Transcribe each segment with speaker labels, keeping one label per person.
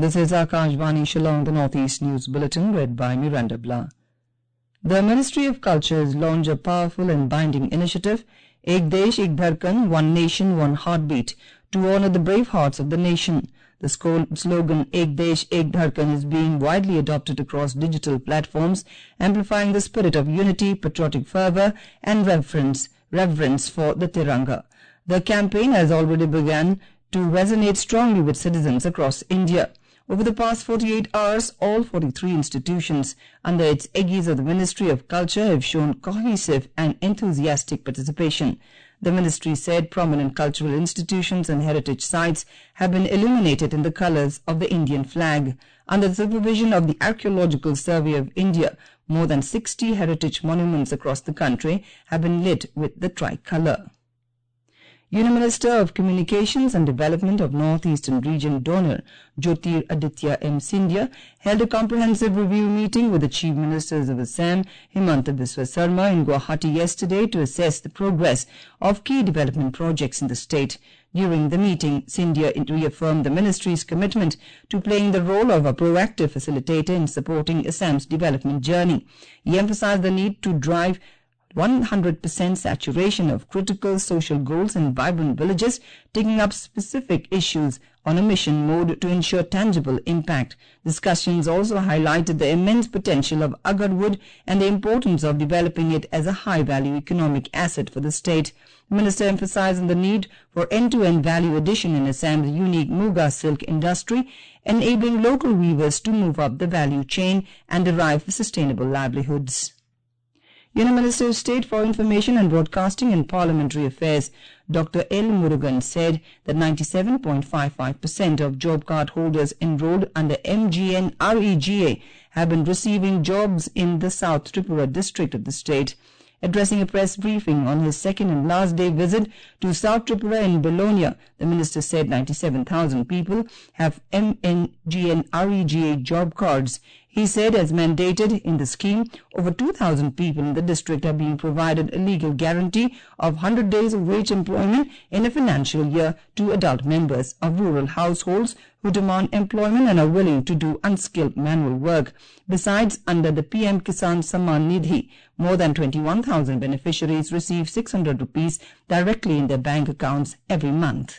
Speaker 1: This is Akashvani Shillong, the Northeast News Bulletin, read by Miranda Blah. The Ministry of Culture has launched a powerful and binding initiative, Ek Desh Ek Dharkan, One Nation, One Heartbeat, to honor the brave hearts of the nation. The slogan Ek Desh Ek Dharkan is being widely adopted across digital platforms, amplifying the spirit of unity, patriotic fervor, and reverence for the Tiranga. The campaign has already begun to resonate strongly with citizens across India. Over the past 48 hours, all 43 institutions under its aegis of the Ministry of Culture have shown cohesive and enthusiastic participation. The ministry said prominent cultural institutions and heritage sites have been illuminated in the colors of the Indian flag. Under the supervision of the Archaeological Survey of India, more than 60 heritage monuments across the country have been lit with the tricolour. Union Minister of Communications and Development of Northeastern Region donor Jyotir Aditya M. Scindia held a comprehensive review meeting with the Chief Ministers of Assam, Himanta Biswa Sarma, in Guwahati yesterday to assess the progress of key development projects in the state. During the meeting, Scindia reaffirmed the ministry's commitment to playing the role of a proactive facilitator in supporting Assam's development journey. He emphasized the need to drive 100% saturation of critical social goals in vibrant villages, taking up specific issues on a mission mode to ensure tangible impact. Discussions also highlighted the immense potential of agar wood and the importance of developing it as a high-value economic asset for the state. The minister emphasized on the need for end-to-end value addition in Assam's unique Muga silk industry, enabling local weavers to move up the value chain and derive sustainable livelihoods. Union Minister of State for Information and Broadcasting and Parliamentary Affairs, Dr. L. Murugan, said that 97.55% of job card holders enrolled under MGNREGA have been receiving jobs in the South Tripura district of the state. Addressing a press briefing on his second and last day visit to South Tripura in Belonia, the minister said 97,000 people have MGNREGA job cards. He said, as mandated in the scheme, over 2,000 people in the district are being provided a legal guarantee of 100 days of wage employment in a financial year to adult members of rural households who demand employment and are willing to do unskilled manual work. Besides, under the PM Kisan Samman Nidhi, more than 21,000 beneficiaries receive 600 rupees directly in their bank accounts every month.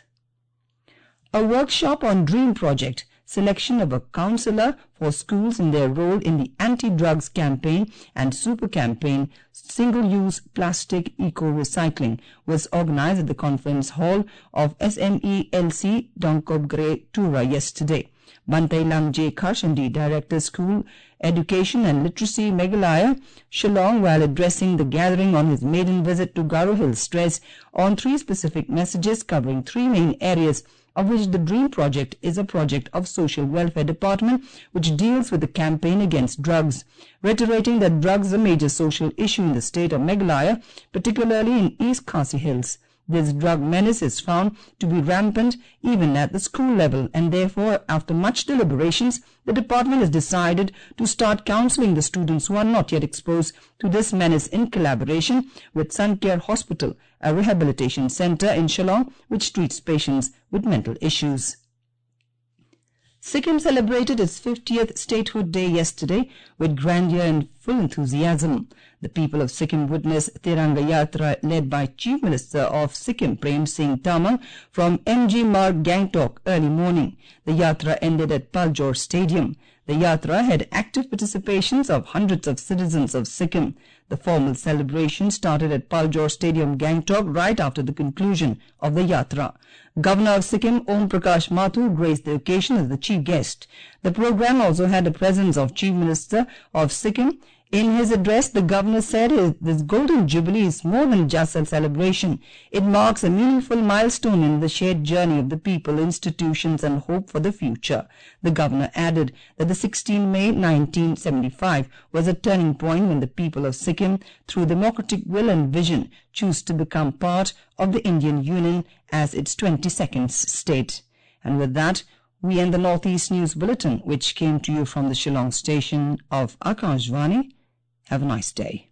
Speaker 1: A workshop on DREAM project, selection of a counsellor for schools in their role in the anti-drugs campaign and super campaign single-use plastic eco-recycling was organized at the conference hall of SMELC Donkobgre Tura yesterday. Bantailam J. Karshandi, Director School Education and Literacy, Meghalaya, Shillong, while addressing the gathering on his maiden visit to Garo Hills, stressed on three specific messages covering three main areas, of which the DREAM project is a project of Social Welfare Department which deals with the campaign against drugs, reiterating that drugs is a major social issue in the state of Meghalaya, particularly in East Khasi Hills. This drug menace is found to be rampant even at the school level, and therefore, after much deliberations, the department has decided to start counselling the students who are not yet exposed to this menace in collaboration with Suncare Hospital, a rehabilitation centre in Shillong which treats patients with mental issues. Sikkim celebrated its 50th Statehood Day yesterday with grandeur and full enthusiasm. The people of Sikkim witnessed Tiranga Yatra led by Chief Minister of Sikkim Prem Singh Tamang from MG Marg, Gangtok early morning. The Yatra ended at Paljor Stadium. The Yatra had active participations of hundreds of citizens of Sikkim. The formal celebration started at Paljor Stadium, Gangtok, right after the conclusion of the Yatra. Governor of Sikkim, Om Prakash Mathur, graced the occasion as the chief guest. The program also had the presence of Chief Minister of Sikkim. In his address, the governor said this Golden Jubilee is more than just a celebration. It marks a meaningful milestone in the shared journey of the people, institutions and hope for the future. The governor added that the 16 May 1975 was a turning point when the people of Sikkim, through democratic will and vision, choose to become part of the Indian Union as its 22nd state. And with that, we end the Northeast News Bulletin, which came to you from the Shillong station of Akashvani. Have a nice day.